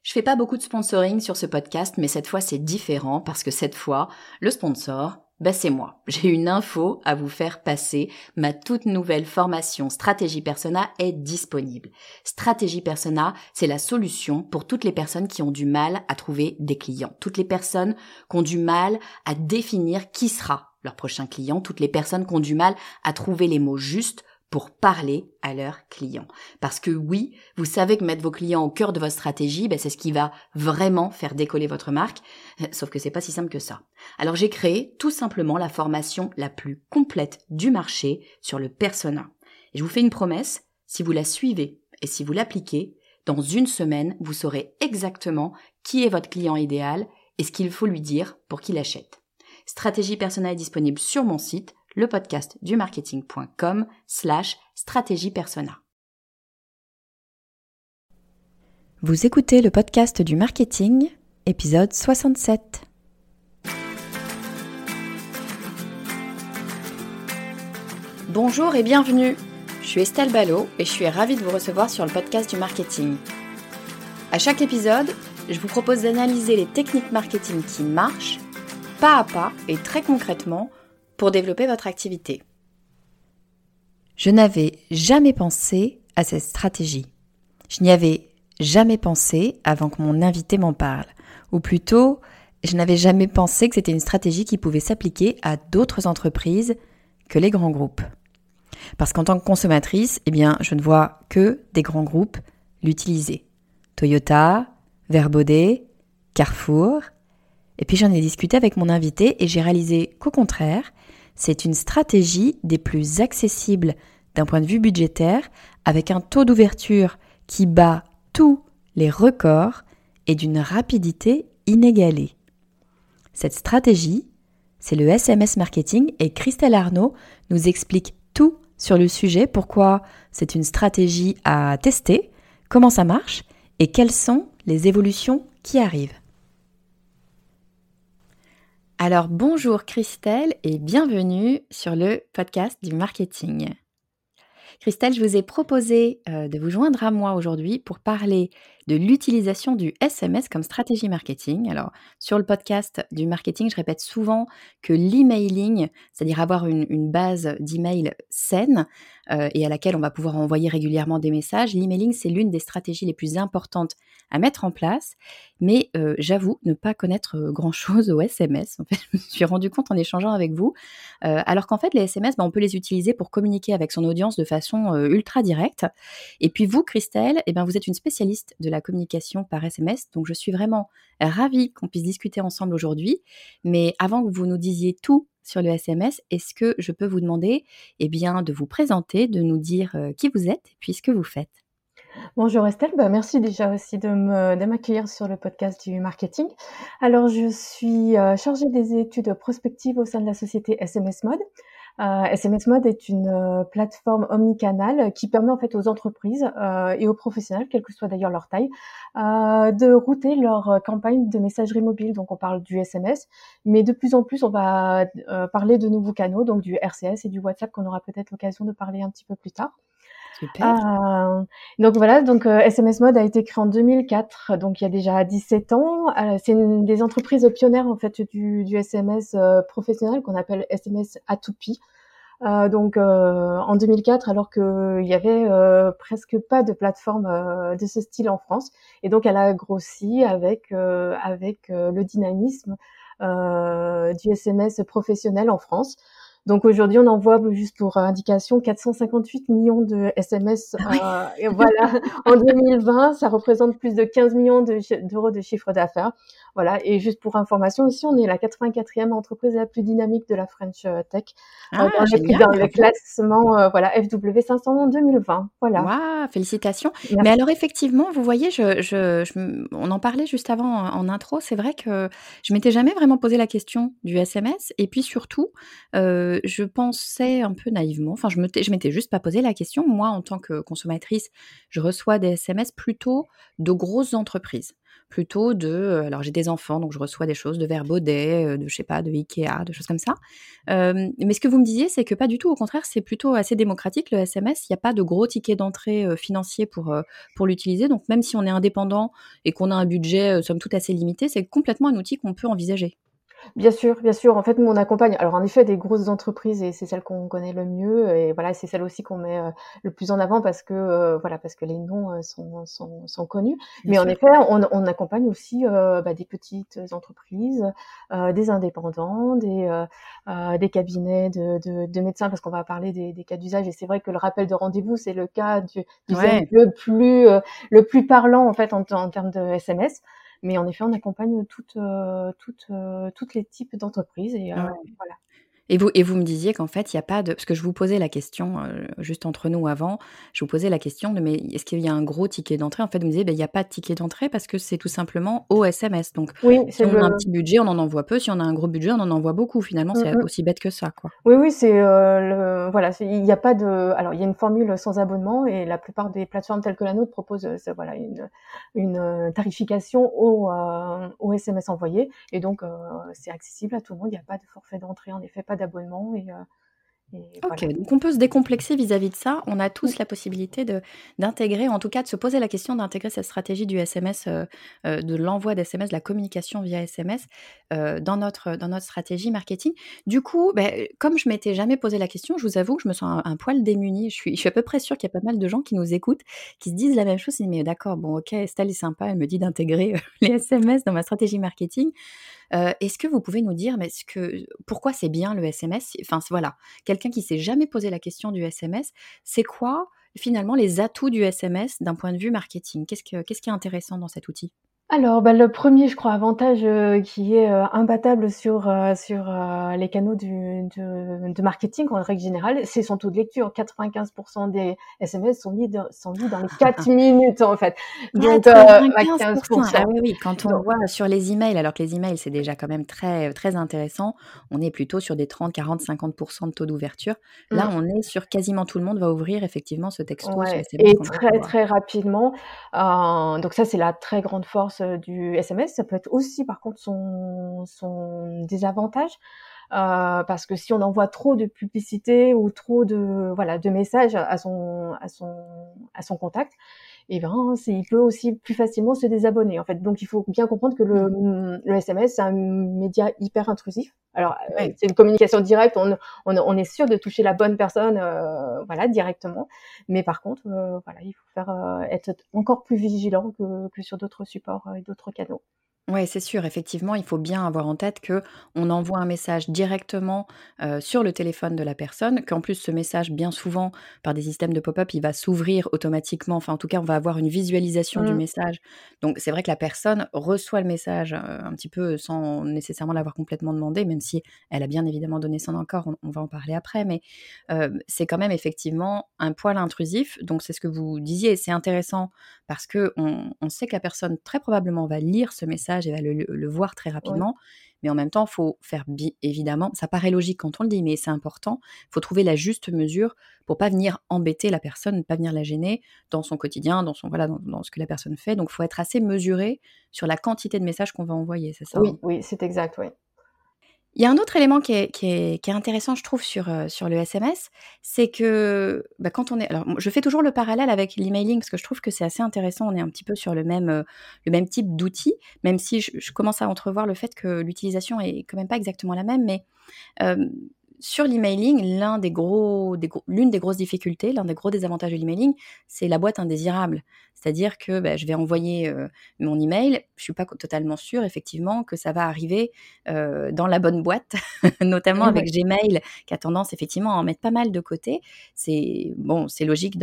Je fais pas beaucoup de sponsoring sur ce podcast, mais cette fois c'est différent parce que cette fois, le sponsor, c'est moi. J'ai une info à vous faire passer. Ma toute nouvelle formation Stratégie Persona est disponible. Stratégie Persona, c'est la solution pour toutes les personnes qui ont du mal à trouver des clients. Toutes les personnes qui ont du mal à définir qui sera leur prochain client. Toutes les personnes qui ont du mal à trouver les mots justes pour parler à leurs clients. Parce que oui, vous savez que mettre vos clients au cœur de votre stratégie, c'est ce qui va vraiment faire décoller votre marque, sauf que c'est pas si simple que ça. Alors j'ai créé tout simplement la formation la plus complète du marché sur le persona. Et je vous fais une promesse, si vous la suivez et si vous l'appliquez, dans une semaine, vous saurez exactement qui est votre client idéal et ce qu'il faut lui dire pour qu'il achète. Stratégie Persona est disponible sur mon site, lepodcastdumarketing.com/stratégie persona. Vous écoutez le podcast du marketing, épisode 67. Bonjour et bienvenue. Je suis Estelle Ballot et je suis ravie de vous recevoir sur le podcast du marketing. À chaque épisode, je vous propose d'analyser les techniques marketing qui marchent, pas à pas et très concrètement, pour développer votre activité. Je n'avais jamais pensé à cette stratégie. Je n'y avais jamais pensé avant que mon invité m'en parle. Ou plutôt, je n'avais jamais pensé que c'était une stratégie qui pouvait s'appliquer à d'autres entreprises que les grands groupes. Parce qu'en tant que consommatrice, je ne vois que des grands groupes l'utiliser. Toyota, Verbaudet, Carrefour. Et puis j'en ai discuté avec mon invité et j'ai réalisé qu'au contraire, c'est une stratégie des plus accessibles d'un point de vue budgétaire, avec un taux d'ouverture qui bat tous les records et d'une rapidité inégalée. Cette stratégie, c'est le SMS marketing et Christelle Arnaud nous explique tout sur le sujet, pourquoi c'est une stratégie à tester, comment ça marche et quelles sont les évolutions qui arrivent. Alors bonjour Christelle et bienvenue sur le podcast du marketing. Christelle, je vous ai proposé de vous joindre à moi aujourd'hui pour parler de l'utilisation du SMS comme stratégie marketing. Alors sur le podcast du marketing, je répète souvent que l'emailing, c'est-à-dire avoir une base d'email saine et à laquelle on va pouvoir envoyer régulièrement des messages, l'emailing c'est l'une des stratégies les plus importantes à mettre en place, mais j'avoue ne pas connaître grand-chose au SMS. En fait, je me suis rendu compte en échangeant avec vous, alors qu'en fait les SMS, on peut les utiliser pour communiquer avec son audience de façon ultra directe. Et puis vous, Christelle, vous êtes une spécialiste de la communication par SMS, donc je suis vraiment ravie qu'on puisse discuter ensemble aujourd'hui. Mais avant que vous nous disiez tout sur le SMS, est-ce que je peux vous demander de vous présenter, de nous dire qui vous êtes et puis ce que vous faites? Bonjour Estelle, merci déjà aussi de m'accueillir sur le podcast du marketing. Alors je suis chargée des études prospectives au sein de la société SMS Mode. SMS Mode est une plateforme omnicanale qui permet en fait aux entreprises et aux professionnels, quelle que soit d'ailleurs leur taille, de router leur campagne de messagerie mobile. Donc on parle du SMS, mais de plus en plus on va parler de nouveaux canaux, donc du RCS et du WhatsApp qu'on aura peut-être l'occasion de parler un petit peu plus tard. Super. Donc voilà, SMS Mode a été créé en 2004, donc il y a déjà 17 ans. C'est une des entreprises pionnières en fait du SMS professionnel qu'on appelle SMS A2P. En 2004, alors qu'il y avait presque pas de plateforme de ce style en France, et donc elle a grossi avec le dynamisme du SMS professionnel en France. Donc aujourd'hui, on envoie, juste pour indication, 458 millions de SMS. Et voilà, en 2020, ça représente plus de 15 millions d'euros de chiffre d'affaires. Voilà, et juste pour information aussi, on est la 84e entreprise la plus dynamique de la French Tech dans le classement FW 500 en 2020. Voilà. Waouh, félicitations. Merci. Mais alors effectivement, vous voyez, on en parlait juste avant en intro, c'est vrai que je m'étais jamais vraiment posé la question du SMS et puis surtout, je pensais un peu naïvement, je m'étais juste pas posé la question. Moi, en tant que consommatrice, je reçois des SMS plutôt de grosses entreprises. plutôt alors j'ai des enfants, donc je reçois des choses de Vert Baudet, de je sais pas, de Ikea, de choses comme ça. Mais ce que vous me disiez, c'est que pas du tout, au contraire, c'est plutôt assez démocratique le SMS. Il y a pas de gros tickets d'entrée, financiers pour l'utiliser. Donc même si on est indépendant et qu'on a un budget, somme toute assez limité, c'est complètement un outil qu'on peut envisager. Bien sûr, bien sûr. En fait, nous, on accompagne alors en effet des grosses entreprises et c'est celles qu'on connaît le mieux et voilà, c'est celles aussi qu'on met, le plus en avant parce que, voilà, parce que les noms, sont connus. Bien Mais en sûr. effet, on accompagne aussi, des petites entreprises, des indépendants, des cabinets de médecins parce qu'on va parler des cas d'usage et c'est vrai que le rappel de rendez-vous, c'est le cas d'usage Ouais. le plus parlant en fait en termes de SMS. Mais en effet, on accompagne toutes les types d'entreprises et Ouais. voilà. Et vous me disiez qu'en fait, il y a pas de parce que je vous posais la question, juste entre nous avant, je vous posais la question de: «Mais est-ce qu'il y a un gros ticket d'entrée?» En fait, vous me disiez: «Beh, il y a pas de ticket d'entrée parce que c'est tout simplement au SMS». Donc Oui, si c'est on a un le petit budget, on en envoie peu, si on a un gros budget, on en envoie beaucoup. Finalement, mmh c'est mh. aussi bête que ça, quoi. Oui, oui, c'est, le voilà, c'est il y a pas de alors il y a une formule sans abonnement et la plupart des plateformes telles que la nôtre proposent, c'est voilà tarification au SMS envoyé et donc c'est accessible à tout le monde. Il y a pas de forfait d'entrée, en effet, pas d'abonnement et OK, voilà. donc on peut se décomplexer vis-à-vis de ça. On a Mmh. tous la possibilité d'intégrer, en tout cas de se poser la question d'intégrer cette stratégie du SMS, de l'envoi d'SMS, de la communication via SMS, dans notre stratégie marketing. Du coup, beh, comme je m'étais jamais posé la question, je vous avoue que je me sens un poil démunie. Je suis à peu près sûre qu'il y a pas mal de gens qui nous écoutent, qui se disent la même chose. Ils disent: «Mais d'accord, bon OK, Estelle est sympa, elle me dit d'intégrer, les SMS dans ma stratégie marketing». Est-ce que vous pouvez nous dire, mais pourquoi c'est bien le SMS? Enfin, voilà, quelqu'un qui s'est jamais posé la question du SMS, c'est quoi finalement les atouts du SMS d'un point de vue marketing? Qu'est-ce qui est intéressant dans cet outil? Alors, bah, le premier, je crois, avantage, qui est, imbattable sur, les canaux de marketing en règle générale, c'est son taux de lecture. 95 des SMS sont lus dans les 4 minutes, en fait. Donc, à 95. 15 Ah oui, oui, quand on donc voit sur les emails, alors que les emails, c'est déjà quand même très, très intéressant, on est plutôt sur des 30, 40, 50 de taux d'ouverture. Là, mmh, on est sur quasiment tout le monde va ouvrir effectivement ce texto, ce ouais SMS et qu'on va très, recevoir. très rapidement. Donc ça, c'est la très grande force, du SMS. Ça peut être aussi, par contre, son désavantage. Parce que si on envoie trop de publicité ou trop de voilà de messages à son contact, et ben il peut aussi plus facilement se désabonner en fait. Donc il faut bien comprendre que Mmh. le SMS c'est un média hyper intrusif. Alors Ouais. c'est une communication directe, on est sûr de toucher la bonne personne voilà directement. Mais par contre voilà il faut être encore plus vigilant que sur d'autres supports et d'autres canaux. Ouais, c'est sûr, effectivement, il faut bien avoir en tête que on envoie un message directement, sur le téléphone de la personne, qu'en plus ce message, bien souvent, par des systèmes de pop-up, il va s'ouvrir automatiquement. Enfin, en tout cas, on va avoir une visualisation du Mmh. message. Donc c'est vrai que la personne reçoit le message, un petit peu sans nécessairement l'avoir complètement demandé, même si elle a bien évidemment donné son accord, on va en parler après. Mais, c'est quand même effectivement un poil intrusif. Donc c'est ce que vous disiez, c'est intéressant parce qu'on sait que la personne très probablement va lire ce message et va le voir très Oui. rapidement. Mais en même temps, il faut faire évidemment, ça paraît logique quand on le dit, mais c'est important. Il faut trouver la juste mesure pour pas venir embêter la personne, pas venir la gêner dans son quotidien, voilà, dans ce que la personne fait. Donc, il faut être assez mesuré sur la quantité de messages qu'on va envoyer, c'est ça, hein? Oui, oui, c'est exact, oui. Il y a un autre élément qui est intéressant, je trouve, sur le SMS, c'est que, bah, quand on est alors, je fais toujours le parallèle avec l'emailing parce que je trouve que c'est assez intéressant. On est un petit peu sur le même type d'outil, même si je commence à entrevoir le fait que l'utilisation est quand même pas exactement la même. Mais Hem, sur l'emailing, l'une des grosses difficultés, l'un des gros désavantages de l'emailing, c'est la boîte indésirable. C'est-à-dire que, bah, je vais envoyer, mon email, je suis pas totalement sûre effectivement que ça va arriver, dans la bonne boîte, notamment avec Ouais. Gmail qui a tendance effectivement à en mettre pas mal de côté. C'est bon, c'est logique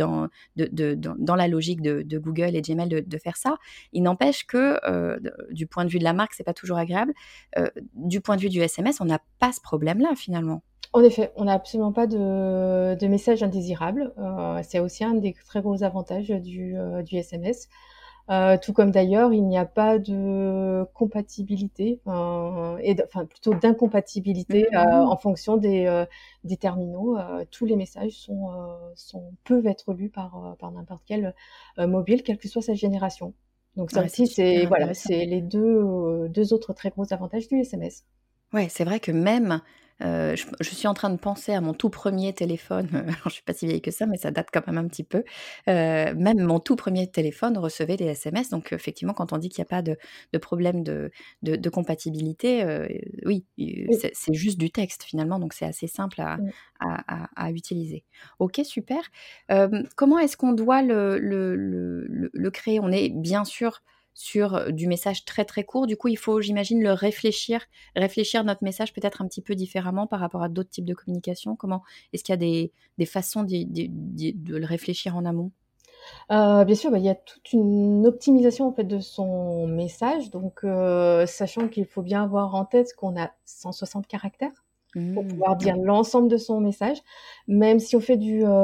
dans la logique de Google et Gmail de faire ça. Il n'empêche que, du point de vue de la marque, c'est pas toujours agréable. Du point de vue du SMS, on n'a pas ce problème-là, finalement. En effet, on n'a absolument pas de messages indésirables. C'est aussi un des très gros avantages du SMS. Tout comme d'ailleurs, il n'y a pas de compatibilité, enfin plutôt d'incompatibilité, Mmh. en fonction des terminaux. Tous les messages peuvent être lus par n'importe quel, mobile, quelle que soit sa génération. Donc ça Ouais, c'est aussi, super intéressant. c'est les deux autres très gros avantages du SMS. Ouais, c'est vrai que même, je suis en train de penser à mon tout premier téléphone, alors je suis pas si vieille que ça, mais ça date quand même un petit peu. Même mon tout premier téléphone recevait des SMS, donc effectivement, quand on dit qu'il y a pas de problème de compatibilité, oui, Oui, c'est juste du texte finalement, donc c'est assez simple mmh. à utiliser. OK, super. Comment est-ce qu'on doit le créer? On est bien sûr sur, du message très, très court, du coup, il faut, j'imagine, le réfléchir notre message peut-être un petit peu différemment par rapport à d'autres types de communication? Comment est-ce qu'il y a des façons de le réfléchir en amont? Bien sûr, bah, il y a toute une optimisation, en fait, de son message, donc sachant qu'il faut bien avoir en tête qu'on a 160 caractères. Pour Mmh, pouvoir dire oui. l'ensemble de son message, même si on fait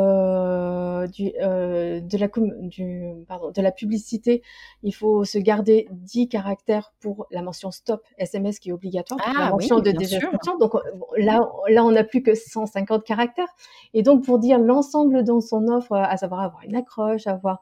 de la publicité, il faut se garder 10 caractères pour la mention stop SMS qui est obligatoire, donc la Ah oui, mention de bien sûr. désinscription. Donc, bon, Ouais. là, on n'a plus que 150 caractères et donc pour dire l'ensemble dans son offre, à savoir avoir une accroche, avoir,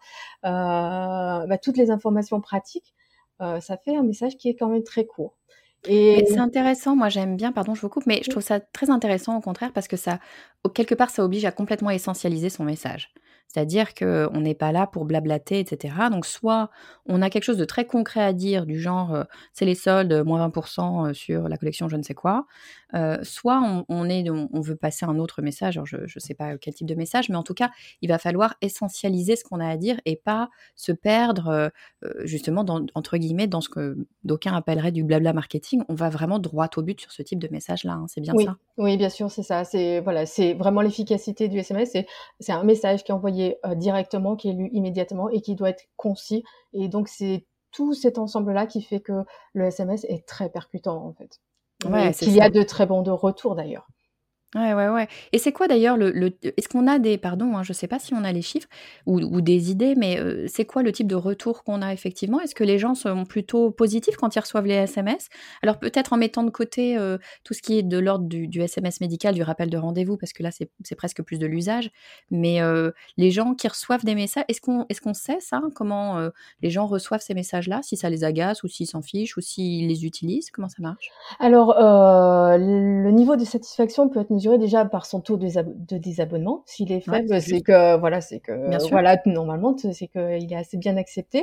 toutes les informations pratiques, ça fait un message qui est quand même très court et Mais c'est intéressant, moi j'aime bien, pardon, je vous coupe, mais je trouve ça très intéressant au contraire parce que ça, quelque part, ça oblige à complètement essentialiser son message. C'est-à-dire qu'on n'est pas là pour blablater, et cetera. Donc soit on a quelque chose de très concret à dire du genre, c'est les soldes, moins 20 sur la collection je ne sais quoi. Soit on veut passer un autre message, alors je ne sais pas quel type de message, mais en tout cas, il va falloir essentialiser ce qu'on a à dire et pas se perdre, justement dans entre guillemets, dans ce que d'aucuns appelleraient du blabla marketing. On va vraiment droit au but sur ce type de message-là, hein, c'est bien oui, ça? oui, bien sûr, c'est ça. C'est vraiment l'efficacité du SMS. C'est un message qui est envoyé, directement, qui est lu immédiatement et qui doit être concis et donc c'est tout cet ensemble-là qui fait que le SMS est très percutant, en fait Ouais, et c'est qu'il y a ça. de très bons de retours, d'ailleurs. Ouais, ouais, ouais, et c'est quoi d'ailleurs le est-ce qu'on a des pardon, hein, je sais pas si on a les chiffres ou des idées, mais c'est quoi le type de retour qu'on a effectivement? Est-ce que les gens sont plutôt positifs quand ils reçoivent les SMS? Alors peut-être en mettant de côté, tout ce qui est de l'ordre du SMS médical, du rappel de rendez-vous, parce que là c'est presque plus de l'usage, mais les gens qui reçoivent des messages, est-ce qu'on sait ça? Comment, les gens reçoivent ces messages-là? Si ça les agace ou s'ils s'en fichent ou s'ils les utilisent? Comment ça marche? Alors, le niveau de satisfaction peut être mesuré déjà par son taux de désabonnement. S'il est Ouais, faible, c'est juste. c'est Bien que sûr. voilà, normalement, c'est qu'il est assez bien accepté.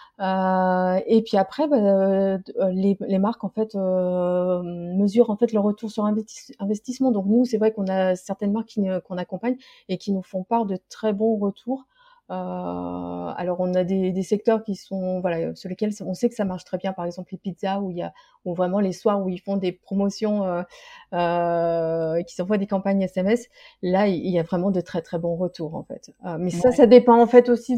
Et puis après, les marques en fait, mesurent en fait le retour sur investissement. Donc nous, c'est vrai qu'on a certaines marques qu'on accompagne et qui nous font part de très bons retours. Alors on a des secteurs qui sont voilà, sur lesquels on sait que ça marche très bien, par exemple les pizzas où vraiment les soirs où ils font des promotions, qui s'envoient des campagnes SMS, là, il y a vraiment de très, très bons retours en fait. Mais Ouais, ça dépend en fait aussi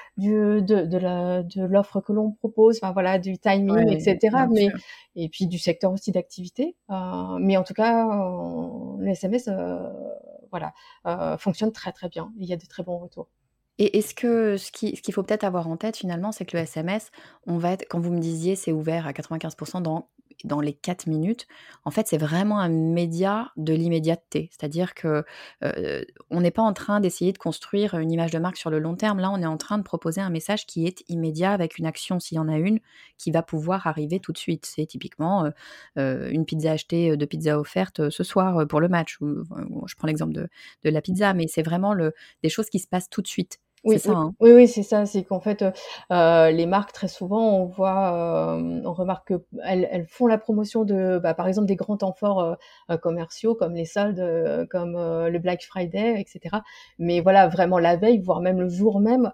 de l'offre que l'on propose, enfin voilà, du timing, et ouais, cetera, bien mais sûr. et puis du secteur aussi d'activité, mais en tout cas, le SMS, voilà, fonctionne très, très bien. Il y a de très bons retours. Et est-ce que ce qu'il faut peut-être avoir en tête finalement, c'est que le SMS, on va être quand vous me disiez: «C'est ouvert à 95 dans les 4 minutes», en fait, c'est vraiment un média de l'immédiateté. C'est-à-dire que, on n'est pas en train d'essayer de construire une image de marque sur le long terme. Là, on est en train de proposer un message qui est immédiat avec une action, s'il y en a une, qui va pouvoir arriver tout de suite. C'est typiquement, une pizza achetée, 2 pizzas offertes, ce soir, pour le match ou enfin, je prends l'exemple de la pizza, mais c'est vraiment des choses qui se passent tout de suite. C'est Oui, ça, oui, hein? oui, oui, c'est ça, c'est qu'en fait, les marques très souvent on remarque qu'elles font la promotion par exemple des grands temps forts, commerciaux comme les soldes, comme, le Black Friday, et cetera. Mais voilà, vraiment la veille, voire même le jour même,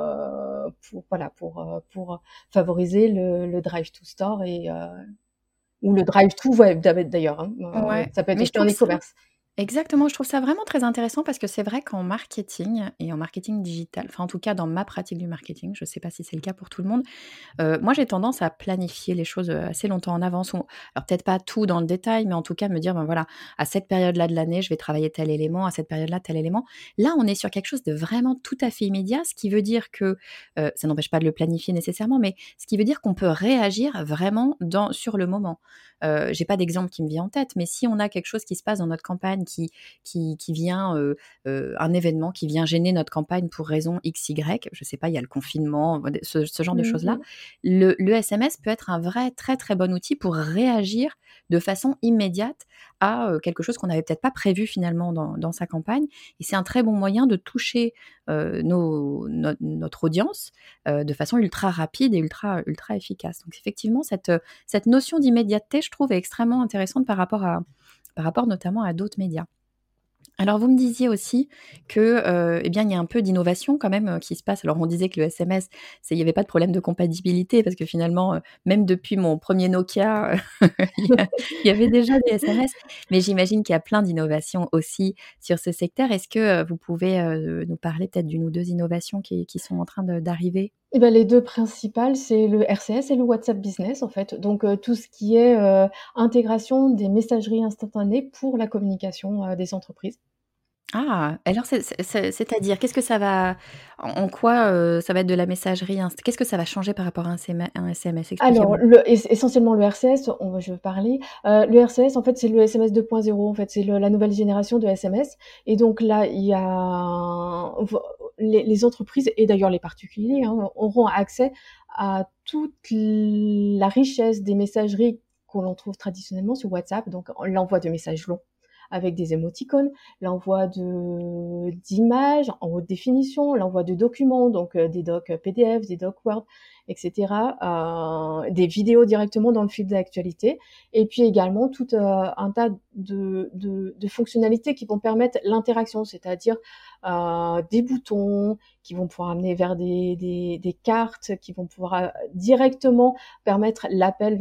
pour favoriser le drive to store ou le drive to web d'ailleurs, hein, Ouais, ça peut être mais je aussi en trouve ça e-commerce. exactement, je trouve ça vraiment très intéressant parce que c'est vrai qu'en marketing et en marketing digital, enfin en tout cas dans ma pratique du marketing, je ne sais pas si c'est le cas pour tout le monde. Moi, j'ai tendance à planifier les choses, assez longtemps en avance ou alors peut-être pas tout dans le détail, mais en tout cas me dire: «Ben, voilà, à cette période-là de l'année, je vais travailler tel élément, à cette période-là, tel élément». Là, on est sur quelque chose de vraiment tout à fait immédiat, ce qui veut dire que, ça n'empêche pas de le planifier nécessairement, mais ce qui veut dire qu'on peut réagir vraiment sur le moment. J'ai pas d'exemple qui me vient en tête, mais si on a quelque chose qui se passe dans notre campagne qui vient, un événement qui vient gêner notre campagne pour raison XY, je sais pas, il y a le confinement, ce genre de choses-là. Mmh. Le SMS peut être un vrai très, très bon outil pour réagir de façon immédiate à, quelque chose qu'on n'avait peut-être pas prévu finalement dans sa campagne, et c'est un très bon moyen de toucher, notre audience, de façon ultra rapide et ultra efficace. Donc effectivement cette notion d'immédiateté, je trouve, est extrêmement intéressante par rapport notamment à d'autres médias. Alors vous me disiez aussi que, eh bien, il y a un peu d'innovation quand même, qui se passe. Alors on disait que le SMS, il y avait pas de problème de compatibilité parce que finalement, même depuis mon premier Nokia, il y avait déjà des SMS. Mais j'imagine qu'il y a plein d'innovations aussi sur ce secteur. Est-ce que, vous pouvez, nous parler peut-être d'1 ou 2 innovations qui sont en train d'arriver? Et bah, les 2 principales, c'est le RCS et le WhatsApp Business, en fait. Donc, tout ce qui est, intégration des messageries instantanées pour la communication, des entreprises. Ah! Alors c'est-à-dire? Qu'est-ce que ça va en quoi, ça va être de la messagerie qu'est-ce que ça va changer par rapport à un SMS? Alors, Expliquez-moi. essentiellement le RCS, je veux parler. Le RCS, en fait, c'est le SMS 2.0, en fait, c'est la nouvelle génération de SMS, et donc là, il y a les entreprises et d'ailleurs les particuliers, hein, auront accès à toute la richesse des messageries que l'on trouve traditionnellement sur WhatsApp, donc l'envoi de messages longs avec des émoticônes, l'envoi d'images en haute définition, l'envoi de documents, donc des docs PDF, des docs Word, etc., des vidéos directement dans le fil d'actualité, et puis également tout un tas de fonctionnalités qui vont permettre l'interaction, c'est-à-dire des boutons qui vont pouvoir amener vers des cartes, qui vont pouvoir directement permettre l'appel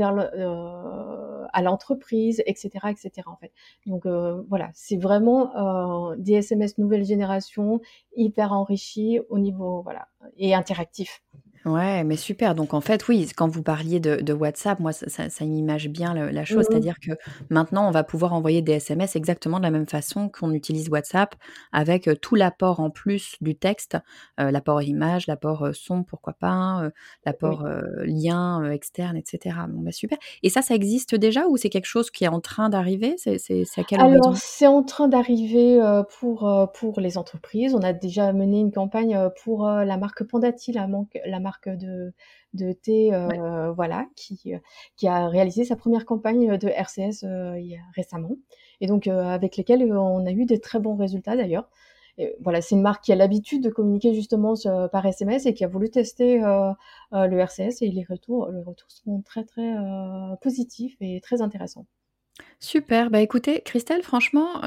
à l'entreprise, etc., etc. En fait. Donc voilà, c'est vraiment des SMS nouvelle génération, hyper enrichis au niveau voilà et interactif. Ouais, mais super. Donc en fait, oui, quand vous parliez de WhatsApp, moi, ça m'image bien la chose. Mmh. C'est-à-dire que maintenant, on va pouvoir envoyer des SMS exactement de la même façon qu'on utilise WhatsApp, avec tout l'apport en plus du texte, l'apport image, l'apport son, pourquoi pas, Oui. l'apport lien externe, etc. Bon, bah super. Et ça existe déjà ou c'est quelque chose qui est en train d'arriver? C'est à quel Alors, horizon? c'est en train d'arriver, pour les entreprises. On a déjà mené une campagne, pour, la marque Pandati, la marque de thé, Ouais. voilà, qui a réalisé sa première campagne, de RCS, il y a récemment, et donc avec lesquels, on a eu des très bons résultats d'ailleurs, et voilà, c'est une marque qui a l'habitude de communiquer justement par SMS et qui a voulu tester, le RCS, et les retours sont très, très, positifs et très intéressants. Super, bah, écoutez, Christelle, franchement,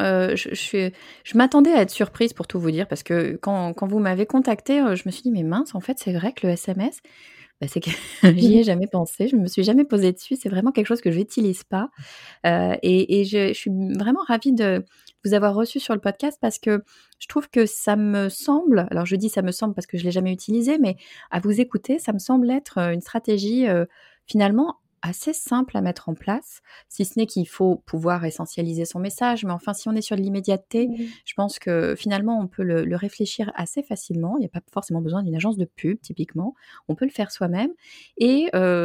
je m'attendais à être surprise pour tout vous dire parce que quand vous m'avez contactée, je me suis dit: «Mais mince, en fait, c'est vrai que le SMS, bah, c'est que j'y ai jamais pensé, je me suis jamais posée dessus, c'est vraiment quelque chose que j'utilise pas». Et je suis vraiment ravie de vous avoir reçu sur le podcast parce que je trouve que ça me semble, alors je dis ça me semble parce que je l'ai jamais utilisé, mais à vous écouter, ça me semble être, une stratégie, finalement assez simple à mettre en place. Si ce n'est qu'il faut pouvoir essentialiser son message, mais enfin si on est sur de l'immédiateté, Mmh. je pense que finalement on peut le réfléchir assez facilement. Il y a pas forcément besoin d'une agence de pub typiquement. On peut le faire soi-même et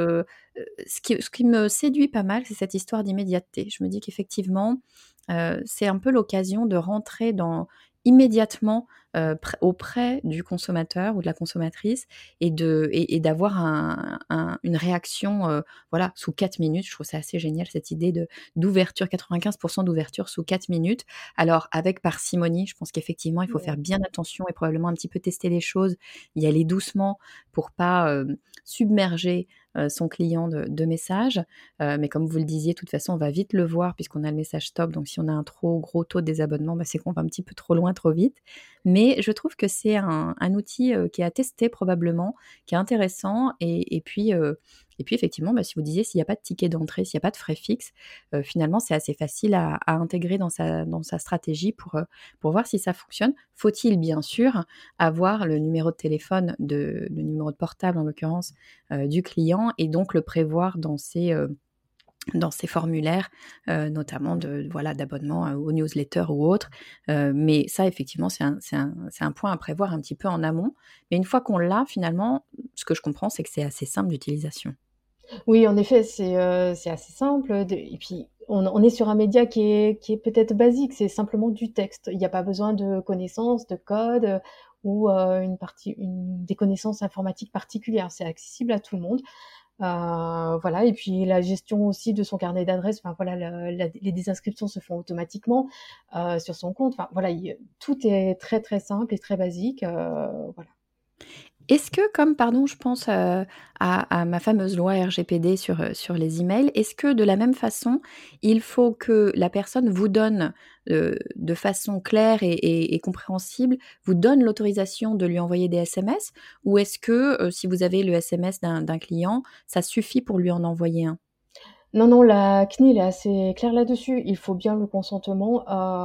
ce qui me séduit pas mal, c'est cette histoire d'immédiateté. Je me dis qu'effectivement, c'est un peu l'occasion de rentrer immédiatement, auprès du consommateur ou de la consommatrice et d'avoir une réaction, voilà, sous 4 minutes. Je trouve ça assez génial cette idée d'ouverture, 95 d'ouverture sous 4 minutes. Alors avec parcimonie, je pense qu'effectivement, il faut faire Ouais. bien attention et probablement un petit peu tester les choses, y aller doucement pour pas, submerger, son client de messages. Mais comme vous le disiez, de toute façon, on va vite le voir puisqu'on a le message stop. Donc si on a un trop gros taux de désabonnement, bah, c'est qu'on va un petit peu trop loin, trop vite. Mais je trouve que c'est un outil, qui est à tester probablement, qui est intéressant et puis effectivement, bah, si vous disiez s'il n'y a pas de ticket d'entrée, s'il n'y a pas de frais fixes, finalement c'est assez facile à intégrer dans sa stratégie pour voir si ça fonctionne. Faut-il bien sûr avoir le numéro de portable en l'occurrence, du client et donc le prévoir dans ses formulaires, notamment voilà, d'abonnement, aux newsletters ou autres. Mais ça effectivement, c'est un point à prévoir un petit peu en amont. Mais une fois qu'on l'a finalement, ce que je comprends, c'est que c'est assez simple d'utilisation. Oui, en effet, c'est assez simple, et puis on est sur un média qui est peut-être basique, c'est simplement du texte. Il n'y a pas besoin de connaissances, de code ou des connaissances informatiques particulières. C'est accessible à tout le monde. Voilà, et puis la gestion aussi de son carnet d'adresses. Enfin voilà, les désinscriptions se font automatiquement sur son compte. Enfin voilà, tout est très très simple et très basique. Voilà. Est-ce que pardon, je pense à ma fameuse loi RGPD sur les emails, est-ce que de la même façon, il faut que la personne vous donne de façon claire et compréhensible, vous donne l'autorisation de lui envoyer des SMS? Ou est-ce que si vous avez le SMS d'un client, ça suffit pour lui en envoyer un? Non, la CNIL est assez claire là-dessus. Il faut bien le consentement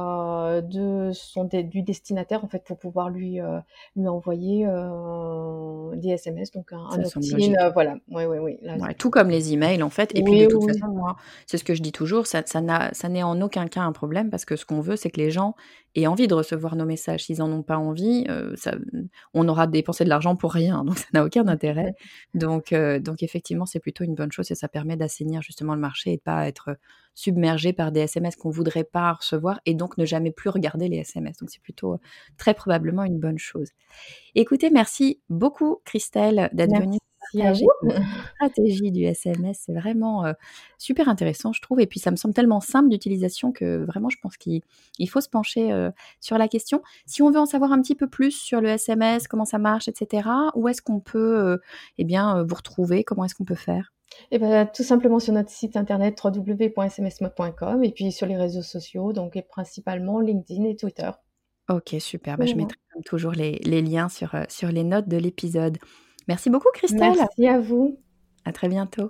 du destinataire en fait pour pouvoir lui envoyer des SMS, donc un Ça semble opt-in. logique. Voilà. Oui. Là, Ouais, tout comme les emails en fait. Et puis de oui, toute oui. façon, moi, c'est ce que je dis toujours, ça n'est en aucun cas un problème parce que ce qu'on veut, c'est que les gens aient envie de recevoir nos messages. S'ils en ont pas envie, on aura dépensé de l'argent pour rien, donc ça n'a aucun intérêt. Donc effectivement, c'est plutôt une bonne chose et ça permet d'assainir justement le marché et de pas être submergé par des SMS qu'on voudrait pas recevoir et donc ne jamais plus regarder les SMS. Donc c'est plutôt très probablement une bonne chose. Écoutez, merci beaucoup Christelle d'être venue Merci à partager vous. stratégie du SMS, c'est vraiment, super intéressant je trouve et puis ça me semble tellement simple d'utilisation que vraiment je pense qu'il faut se pencher, sur la question. Si on veut en savoir un petit peu plus sur le SMS, comment ça marche et cetera, où est-ce qu'on peut, vous retrouver? Comment est-ce qu'on peut faire? Et ben tout simplement sur notre site internet www.smsmode.com et puis sur les réseaux sociaux, donc et principalement LinkedIn et Twitter. OK, super, je Voilà. mettrai comme toujours les liens sur les notes de l'épisode. Merci beaucoup Christelle, Merci à vous. à très bientôt.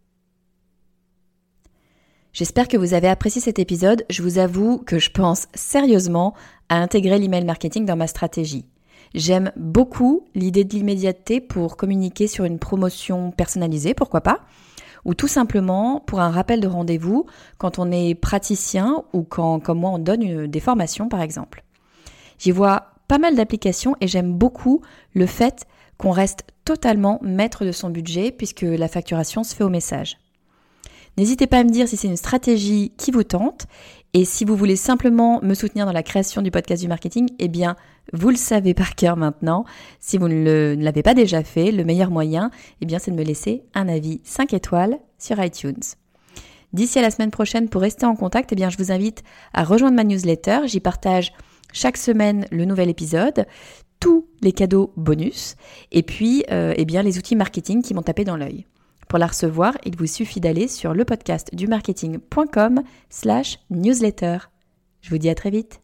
J'espère que vous avez apprécié cet épisode. Je vous avoue que je pense sérieusement à intégrer l'email marketing dans ma stratégie. J'aime beaucoup l'idée de l'immédiateté pour communiquer sur une promotion personnalisée, pourquoi pas, ou tout simplement pour un rappel de rendez-vous quand on est praticien ou quand, comme moi, on donne des formations par exemple. J'y vois pas mal d'applications et j'aime beaucoup le fait qu'on reste totalement maître de son budget puisque la facturation se fait au message. N'hésitez pas à me dire si c'est une stratégie qui vous tente et si vous voulez simplement me soutenir dans la création du podcast du marketing, eh bien, vous le savez par cœur maintenant. Si vous ne l'avez pas déjà fait, le meilleur moyen, eh bien, c'est de me laisser un avis 5 étoiles sur iTunes. D'ici à la semaine prochaine, pour rester en contact, eh bien, je vous invite à rejoindre ma newsletter. J'y partage chaque semaine le nouvel épisode, tous les cadeaux bonus et puis les outils marketing qui m'ont tapé dans l'œil. Pour la recevoir, il vous suffit d'aller sur lepodcastdumarketing.com/newsletter. Je vous dis à très vite.